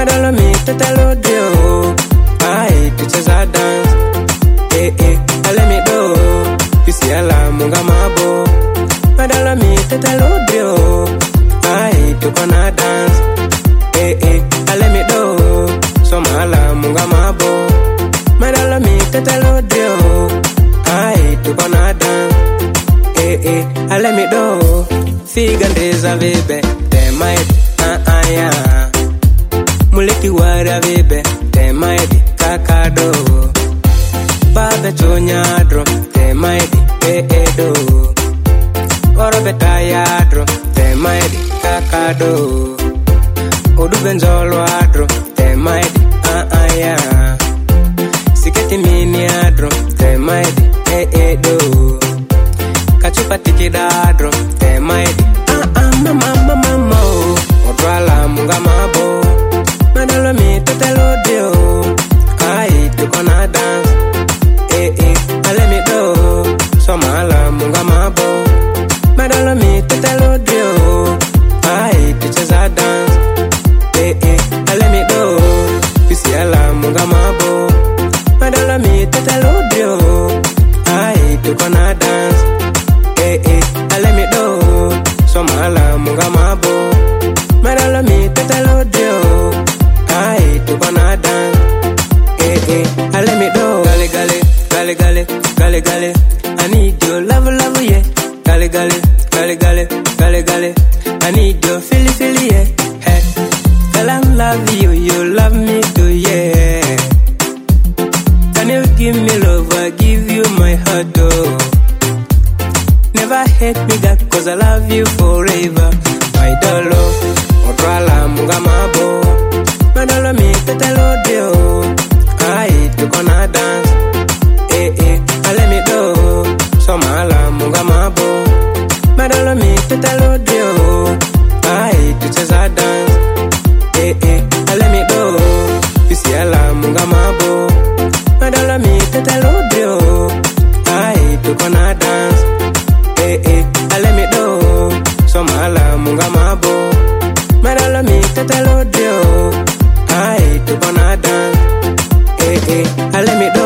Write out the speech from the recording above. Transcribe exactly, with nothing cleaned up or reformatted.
madalo mi tetelo dio. Ai tucheza dance. Eh eh, ale mi do. Pisiala munga mabo. Madalo mi tetelo dio. Ai tukona dance. Eh eh, ale mi do. Somala munga mabo. Madalo mi tetelo dio. Ai tukona dance. Eh eh, ale mi do. Figa ndeza bebe, te might ah ah ya. Muleki wara bebe, te might kakado. Baba chonyadro, te might eh eh do. Oro betayadro, te might kakado. Odu benzolo adro, te might ah ah ya. Siketi mini adro, te might eh eh do. Kachupa tikidadro, te might ah ah mama mama mama. Odwala munga mabo. Madalo mi tetelo dio. Ai tukona dance. Eh eh, ale mi do. Somala munga mabo. Madalo mi tetelo dio. Ai tucheza dance. Eh eh, ale mi do. Pisiala munga mabo. Madalo mi tetelo dio. Ai tukona dance. Eh eh, ale mi do. Somala munga mabo. Madalo mi tetelo dio. Ai tukona dance. Eh eh, ale mi do. Gale gale, gale gale, gale gale. I need your love love yeah. Gale gale, gale gale, gale gale. I need your feely feely yeah. Hey, girl I love you, you love me too yeah. Can you give me love? I give you my heart oh. Never hate me that cause I love you forever. My dolo, odwala munga mabo. Madalo mi tetelo dio. Ai tukona dance. Eh eh, ale mi do. Somala munga mabo. Madalo mi tetelo dio. Ai tucheza dance. Eh eh, ale mi do. Pisiala munga mabo. Madalo mi tetelo dio. Ai tukona dance. Eh eh, ale mi do. Somala munga mabo. Madalo mi tetelo dio. Ai tukona dance. Eh eh, ale mi do.